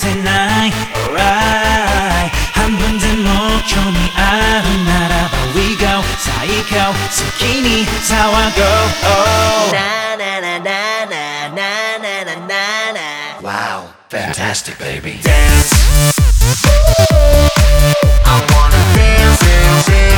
tonight, alright. 한 번 더 못興味あるならば We go 最高好きに騒ごう Na na na na na na na na na na. Wow, fantastic, baby. Dance. I wanna dance, dance, dance.